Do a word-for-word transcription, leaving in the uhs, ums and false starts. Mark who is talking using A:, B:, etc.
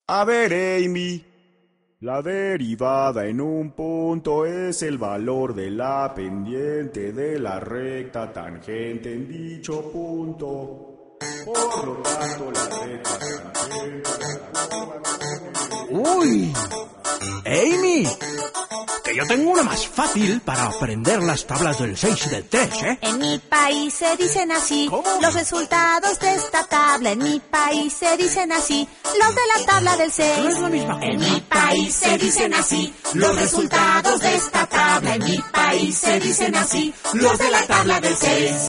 A: A ver, Amy. La derivada en un punto es el valor de la pendiente de la recta tangente en dicho punto. Por lo tanto, la recta tangente...
B: ¡Uy! ¡Amy! Que yo tengo una más fácil para aprender las tablas del seis y del tres, ¿eh?
C: En mi país se dicen así.
B: ¿Cómo?
C: Los resultados de esta tabla. En mi país se dicen así. Los de la tabla del seis.
B: No es la misma cosa.
C: En mi país se dicen así. Los resultados de esta tabla. En mi país se dicen así. Los de la tabla del seis.